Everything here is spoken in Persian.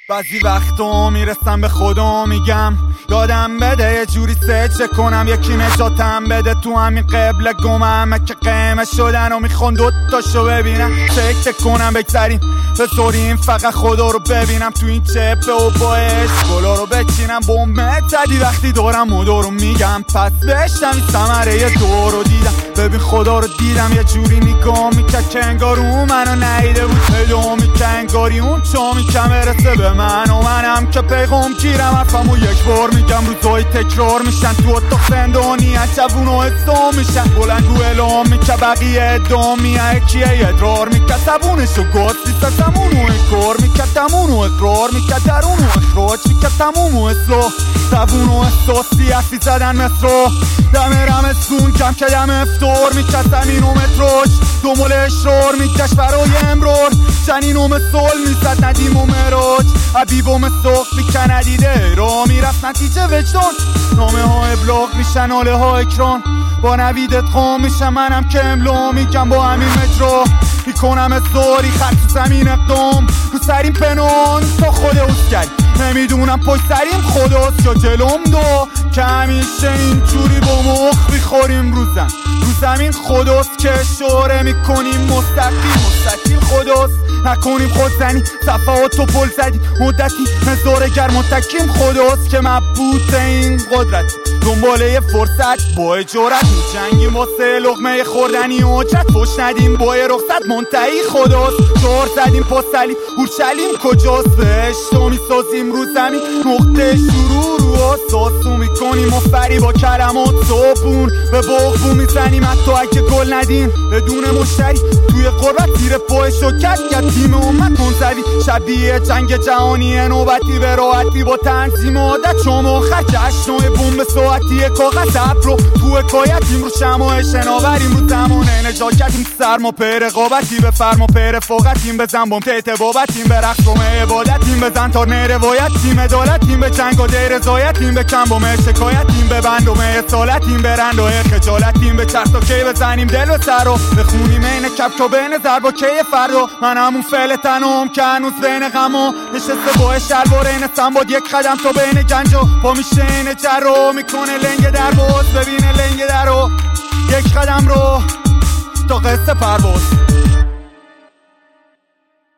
بعضی وقتا میرسم به خدا میگم یادم بده یه جوری سجده کنم، یکی نجاتم بده تو همین قبل گمم که قیمه شدن و میخوان دوتاشو ببینم. فکر کنم بگذاریم بذاریم فقط خدا رو ببینم تو این چپه و با عشق گلا رو بچینم. بومه زدی وقتی دارم مدار رو میگم پس بشتم این ثمره یه دور رو دیدم. ببین خدا رو دیدم یه جوری نگاه میکرد که انگار اون منو نیده بود، ادامه که انگاری اون چامی که برسه به من و منم که پیغام گیرم حرفمو یک بار میگم. روزای تکرار میشن تو اتاق زندانی جوون و حسام میشن بلندگو اعلام میکه بقیه ادام میه کیه ادرار میکه زبونشو گاستی سمونو اکار میکه تمونو اقرار میکه درونو اخراج میکه تمومو اصلاح زبونو احساسی حرفی زدن مصرا دم رمستون کم که دم افتار میکه زمین و متراج دنبال اشرار میکش برای امرار جنین و مثال میزد ندیم و مراج حبیب و مساق میکه ندیده را میرفت نتیجه وجدان نامه ها ابلاغ میشن حاله ها اکران با نوید ادغام میشن منم که املا میگم با همین مجرا میکنم ازاری خط تو زمین اقدام رو سریم پنان تا خود اوزگری نمیدونم پشت سریم خداست یا جلوم دو که همیشه اینجوری با مخ میخوریم رو زمین خداست که اشاره میکنیم مستقیل خداست نکنیم خودزنی صفحات و پل زدی مدتی هزاره گر متکیم خداست که مبهوت این قدرت دنباله فرصت با جرأت میجنگیم واسه لقمه خوردنی حجت فش ندیم با رخصت منتهی خداست جار زدیم پاستلیم اورشلیم کجاست بهشتو میسازیم رو زمین نقطه شروع رو آساسو میکنیم مفری با کلمات صبون به بغبون میزنیم حتی اگه گل ندیم بدون مشتری توی قربت زیر پای شکت یا تیم امت منزوی شبیه جنگ جهانی نوبتی به راحتی با تنظیم عادت شما خرج جشنای بوم ساعتی کاغذ ابرو تو حکایتیم رو شماع شناوریم رو زمانه نجاکتیم سرما په رقابتی به فرما په رفاقتیم بزن بام تهت بابتیم به رقص بام عبادتیم بزن تا روایتیم عدالتیم به جنگ و دی رضایتیم به کم بام شکایتیم به بند و اصالتیم به رند و خجالتیم به چرت و کی بزنیم دل و سر رو بخونیم این کپکا بین ضرب و کی فردا من همون فعل تنم که هنوز بین غما نشسته با شلوار اینستم با یک قدم تا بین گنجا پا میشه این جرو میکنه لنگ در باز ببینه لنگ در رو یک قدم رو تا قصه پرواز